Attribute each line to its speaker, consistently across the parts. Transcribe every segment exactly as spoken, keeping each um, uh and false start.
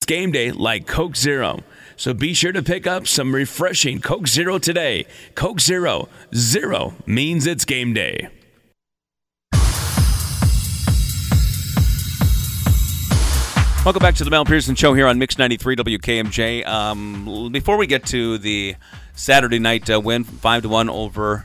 Speaker 1: game day like Coke Zero. So be sure to pick up some refreshing Coke Zero today. Coke Zero. Zero means it's game day.
Speaker 2: Welcome back to the Mel Pearson Show here on Mix ninety-three W K M J. Um, before we get to the Saturday night uh, win, five to one over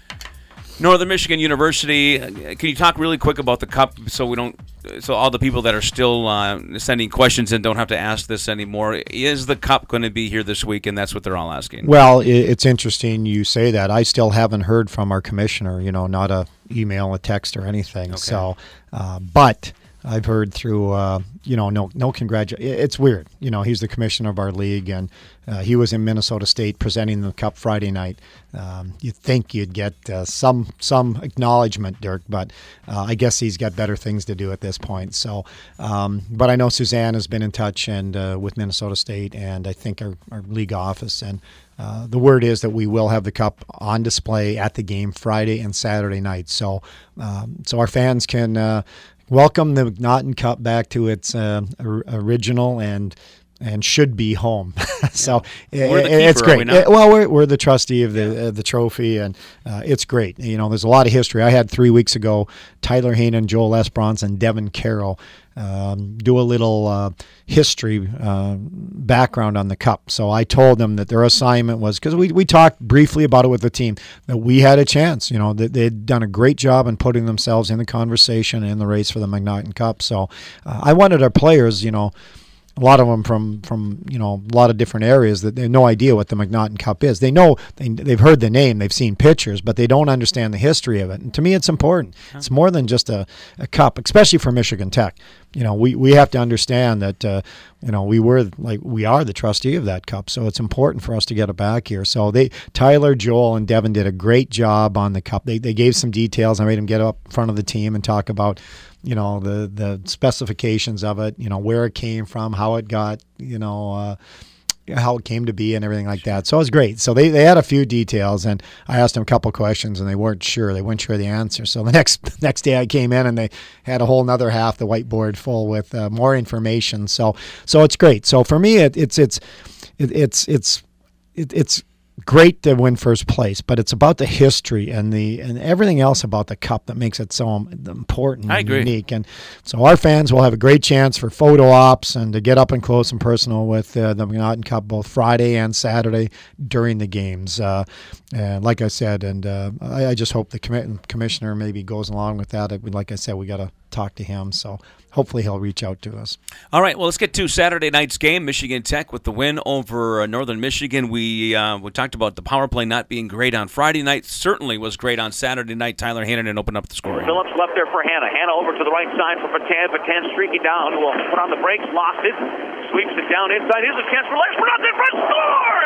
Speaker 2: Northern Michigan University, can you talk really quick about the Cup so we don't, so all the people that are still uh, sending questions and don't have to ask this anymore? Is the Cup going to be here this week? And that's what they're all asking.
Speaker 3: Well, it's interesting you say that. I still haven't heard from our commissioner. You know, not a email, a text, or anything.
Speaker 2: Okay.
Speaker 3: So, uh, but. I've heard through, uh, you know, no, no congratulations. It's weird. You know, he's the commissioner of our league, and uh, he was in Minnesota State presenting the Cup Friday night. Um, you'd think you'd get uh, some some acknowledgement, Dirk, but uh, I guess he's got better things to do at this point. So, um, but I know Suzanne has been in touch and uh, with Minnesota State, and I think our, our league office, and uh, the word is that we will have the Cup on display at the game Friday and Saturday night. So, um, so our fans can. Uh, Welcome the McNaughton Cup back to its uh, original and and should be home. So
Speaker 2: yeah.
Speaker 3: it,
Speaker 2: keeper,
Speaker 3: it's great.
Speaker 2: We
Speaker 3: It, well, we're, we're the trustee of the yeah. uh, the trophy, and uh, it's great. You know, there's a lot of history. I had three weeks ago Tyler Haynen, Joel Esperance, and Devin Carroll um, do a little uh, history uh, background on the Cup. So I told them that their assignment was, because we, we talked briefly about it with the team, that we had a chance. You know, that they'd done a great job in putting themselves in the conversation and in the race for the McNaughton Cup. So uh, I wanted our players, you know, a lot of them from, from you know, a lot of different areas that they have no idea what the McNaughton Cup is. They know, they, they've heard the name, they've seen pictures, but they don't understand the history of it. And to me, it's important. It's more than just a, a cup, especially for Michigan Tech. You know, we, we have to understand that, uh, you know, we were like, we are the trustee of that cup. So it's important for us to get it back here. So they, Tyler, Joel, and Devin did a great job on the cup. They, they gave some details. I made them get up in front of the team and talk about, you know, the, the specifications of it, you know, where it came from, how it got, you know, uh, how it came to be and everything like that. So it was great. So they, they had a few details, and I asked them a couple questions, and they weren't sure. They weren't sure of the answer. So the next next day I came in, and they had a whole nother half the whiteboard full with uh, more information. So so it's great. So for me, it, it's it's it, it's it's it, it's great to win first place, but it's about the history and the and everything else about the cup that makes it so important
Speaker 2: I
Speaker 3: and
Speaker 2: agree.
Speaker 3: unique. And so our fans will have a great chance for photo ops and to get up and close and personal with uh, the McNaughton Cup both Friday and Saturday during the games. Uh, and like I said, and uh, I, I just hope the commi- commissioner maybe goes along with that. Like I said, we got to talk to him, so hopefully he'll reach out to us.
Speaker 2: All right, well, let's get to Saturday night's game. Michigan Tech with the win over uh, Northern Michigan. We uh, we talked about the power play not being great on Friday night. Certainly was great on Saturday night. Tyler Hannon opened up the scoring.
Speaker 4: Phillips left there for Hannah. Hannah over to the right side for Patan. Patan streaking down. Will put on the brakes, lost it, sweeps it down inside. Here's a chance for Lexford out there front. Score!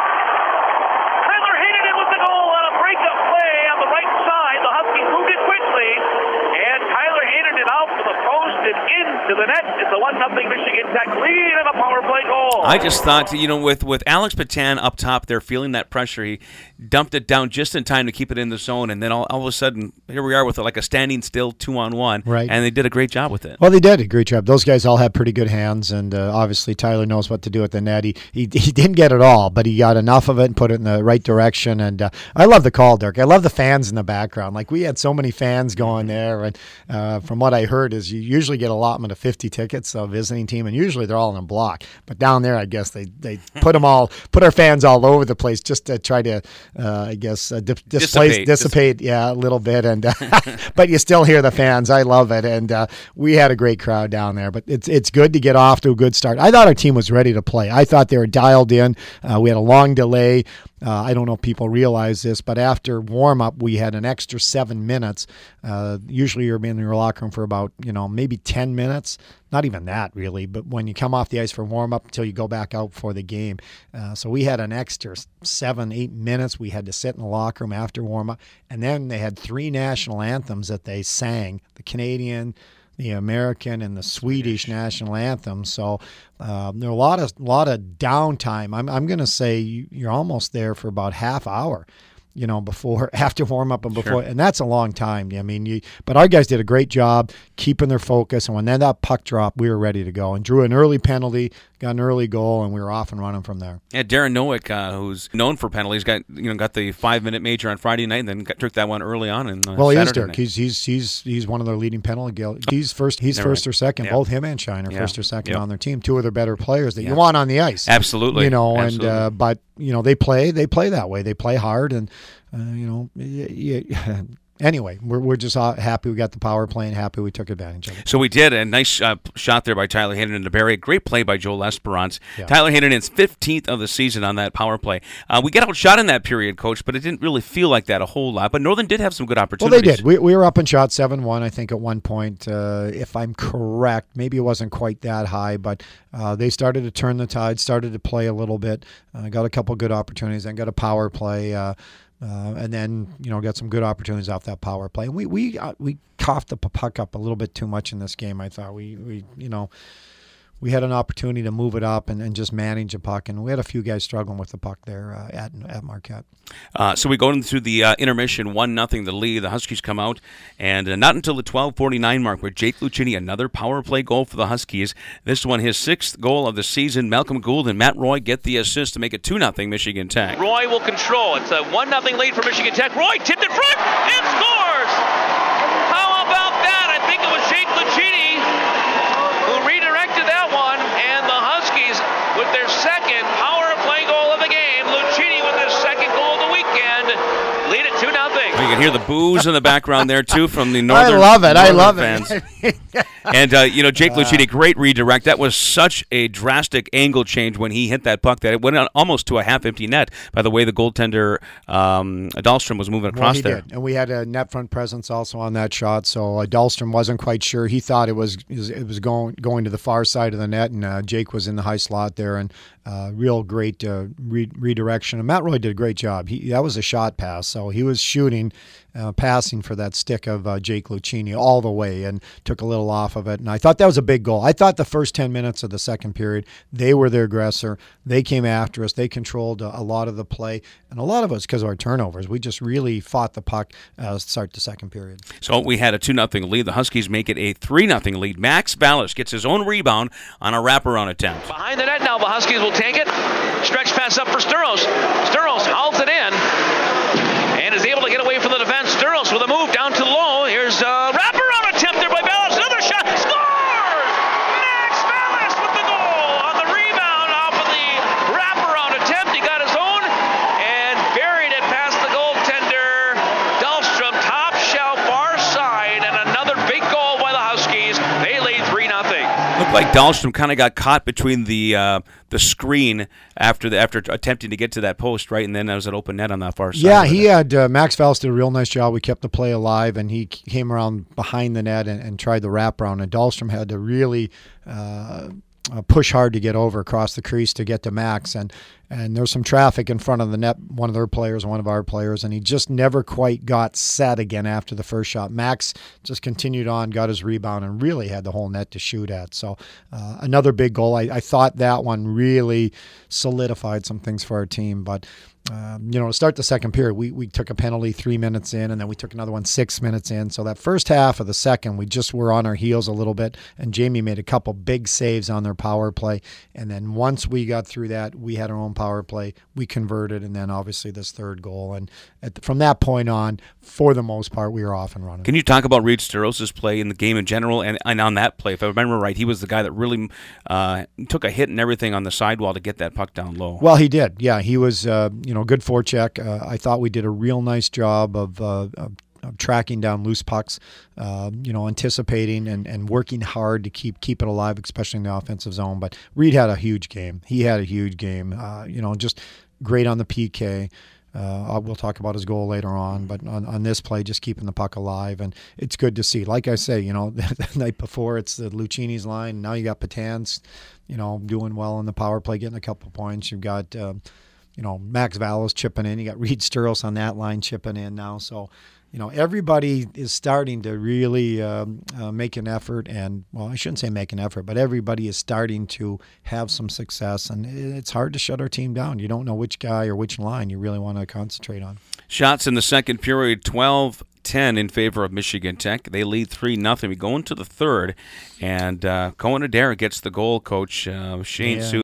Speaker 4: Tyler Hannon with the goal on a breakup play on the right side. The Huskies moved it quickly, and Tyler Hannon it out for the post and into the net. It's a one nothing Michigan Tech lead and a power play goal.
Speaker 2: I just thought, you know, with, with Alex Patan up top there feeling that pressure, he dumped it down just in time to keep it in the zone, and then all, all of a sudden, here we are with like a standing still two-on-one,
Speaker 3: right.
Speaker 2: And they did a great job with it.
Speaker 3: Well, they did a great job. Those guys all have pretty good hands, and uh, obviously Tyler knows what to do at the net. He, he he didn't get it all, but he got enough of it and put it in the right direction, and uh, I love the call, Dirk. I love the fans in the background. Like, we had so many fans going there, and uh, from what I heard is you usually get allotment of fifty tickets, a visiting team, and usually they're all in a block. But down there, I guess they, they put them all, put our fans all over the place just to try to, uh, I guess, uh, di- displace,
Speaker 2: dissipate,
Speaker 3: dissipate, yeah, a little bit. And uh, but you still hear the fans. I love it, and uh, we had a great crowd down there. But it's it's good to get off to a good start. I thought our team was ready to play. I thought they were dialed in. Uh, we had a long delay. Uh, I don't know if people realize this, but after warm-up, we had an extra seven minutes. Uh, usually you're in your locker room for about, you know, maybe ten minutes. Not even that, really. But when you come off the ice for warm-up until you go back out for the game. Uh, so we had an extra seven, eight minutes. We had to sit in the locker room after warm-up. And then they had three national anthems that they sang, the Canadian, the American, and the Swedish national anthem. So um, there are a lot of lot of downtime. I'm I'm going to say you're almost there for about half hour, you know, before after warm up and before,
Speaker 2: Sure.
Speaker 3: and that's a long time. I mean, you, but our guys did a great job keeping their focus, and when then that puck dropped, we were ready to go and drew an early penalty. got an early goal, and we were off and running from there.
Speaker 2: Yeah, Darren Nowick, uh, who's known for penalties, got you know got the five minute major on Friday night, and then got, took that one early on. In, uh,
Speaker 3: well, he is
Speaker 2: Saturday
Speaker 3: Dirk.
Speaker 2: night.
Speaker 3: He's he's he's he's one of their leading penalty kill. He's first. He's
Speaker 2: They're
Speaker 3: first
Speaker 2: right.
Speaker 3: or second.
Speaker 2: Yeah.
Speaker 3: Both him and Shine are
Speaker 2: Yeah.
Speaker 3: first or second
Speaker 2: Yep.
Speaker 3: on their team. Two of their better players that
Speaker 2: Yeah.
Speaker 3: you want on the ice.
Speaker 2: Absolutely,
Speaker 3: You know,
Speaker 2: Absolutely.
Speaker 3: and uh, but you know they play they play that way. They play hard, and uh, you know. Y- y- Anyway, we're we're just uh, happy we got the power play and happy we took advantage of it.
Speaker 2: So we did a nice uh, shot there by Tyler Hayden into Barrie. Great play by Joel Esperance.
Speaker 3: Yeah.
Speaker 2: Tyler Hayden is fifteenth of the season on that power play. Uh, we got outshot in that period, Coach, but it didn't really feel like that a whole lot. But Northern did have some good
Speaker 3: Well,
Speaker 2: opportunities.
Speaker 3: they did. We, we were up in shot seven one, I think, at one point. Uh, if I'm correct, maybe it wasn't quite that high, but uh, they started to turn the tide, started to play a little bit, uh, got a couple good opportunities, and got a power play. Uh, Uh, and then, you know, got some good opportunities off that power play. And we we uh, we coughed the puck up a little bit too much in this game, I thought. We, we you know, we had an opportunity to move it up and, and just manage the puck. And we had a few guys struggling with the puck there uh, at at Marquette.
Speaker 2: Uh, so we go into the uh, intermission, one nothing the lead. The Huskies come out, and uh, not until the twelve forty-nine mark where Jake Lucchini, another power play goal for the Huskies. This one, his sixth goal of the season. Malcolm Gould and Matt Roy get the assist to make it two nothing Michigan Tech.
Speaker 4: Roy will control. It's a one nothing lead for Michigan Tech. Roy tipped in front and scores! How about that? I think it was Jake Lucchini who redirected that one, and the Huskies with their second power play goal of the game. Lucchini with his second goal of the weekend. Lead it two nothing.
Speaker 2: You can hear the boos in the background there, too, from the Northern
Speaker 3: I love it. I
Speaker 2: Northern
Speaker 3: love
Speaker 2: fans.
Speaker 3: it.
Speaker 2: And, uh, you know, Jake Lucchini, great redirect. That was such a drastic angle change when he hit that puck that it went on almost to a half-empty net by the way the goaltender, um, Dahlstrom, was moving across
Speaker 3: Well, he
Speaker 2: there.
Speaker 3: did. And we had a net front presence also on that shot, so uh, Dahlstrom wasn't quite sure. He thought it was it was going going to the far side of the net, and uh, Jake was in the high slot there, and uh, real great uh, re- redirection. And Matt Roy did a great job. He That was a shot pass, so he was shooting, uh, passing for that stick of uh, Jake Lucchini all the way and took a little off of it. And I thought that was a big goal. I thought the first ten minutes of the second period, they were the aggressor. They came after us. They controlled a, a lot of the play, and a lot of us because of our turnovers. We just really fought the puck uh, start the second period.
Speaker 2: So we had a two nothing lead. The Huskies make it a three nothing lead. Max Vallis gets his own rebound on a wraparound attempt.
Speaker 4: Behind the net now, the Huskies will take it. Stretch pass up for Sturos. Sturos hauls it in and is able to get away from the defense. Sturos with a move down to low. Here's a wraparound attempt there by Vallis. Another shot. Scores! Max Vallis with the goal on the rebound off of the wraparound attempt. He got his own and buried it past the goaltender. Dahlstrom, top shelf, far side, and another big goal by the Huskies. They lead three nothing.
Speaker 2: Looked like Dahlstrom kind of got caught between the uh, the screen after the after attempting to get to that post, right? And then there was an open net on that far side.
Speaker 3: Yeah, he had uh, Max Vallis did a real nice job. We kept the play alive, and he came around behind the net and, and tried the wraparound. And Dahlstrom had to really uh, uh, push hard to get over across the crease to get to Max. And and there was some traffic in front of the net, one of their players, one of our players, and he just never quite got set again after the first shot. Max just continued on, got his rebound, and really had the whole net to shoot at. So uh, another big goal. I, I thought that one really solidified some things for our team, but Um, you know, to start the second period, we, we took a penalty three minutes in, and then we took another one six minutes in. So that first half of the second, we just were on our heels a little bit, and Jamie made a couple big saves on their power play. And then once we got through that, we had our own power play. We converted, and then obviously this third goal. And at the, from that point on, for the most part, we were off and running.
Speaker 2: Can you talk about Reed Steros's play in the game in general, and, and on that play? If I remember right, he was the guy that really uh, took a hit and everything on the sidewall to get that puck down low.
Speaker 3: Well, he did. Yeah, he was, uh, you know, good forecheck. Uh, I thought we did a real nice job of, uh, of, of tracking down loose pucks, uh, you know, anticipating and, and working hard to keep keep it alive, especially in the offensive zone. But Reed had a huge game. He had a huge game. Uh, you know, just great on the P K. Uh, we'll talk about his goal later on, but on, on this play, just keeping the puck alive, and it's good to see. Like I say, you know, the night before it's the Lucchini's line. Now you got Patan's, you know, doing well in the power play, getting a couple points. You've got, uh, you know, Max Vallis chipping in. You got Reed Steros on that line chipping in now. So, you know, everybody is starting to really um, uh, make an effort, and, well, I shouldn't say make an effort, but everybody is starting to have some success, and it's hard to shut our team down. You don't know which guy or which line you really want to concentrate on.
Speaker 2: Shots in the second period, twelve ten in favor of Michigan Tech. They lead three nothing. We go into the third, and uh, Cohen Adair gets the goal. Coach uh, Shane
Speaker 3: Yeah.
Speaker 2: Sue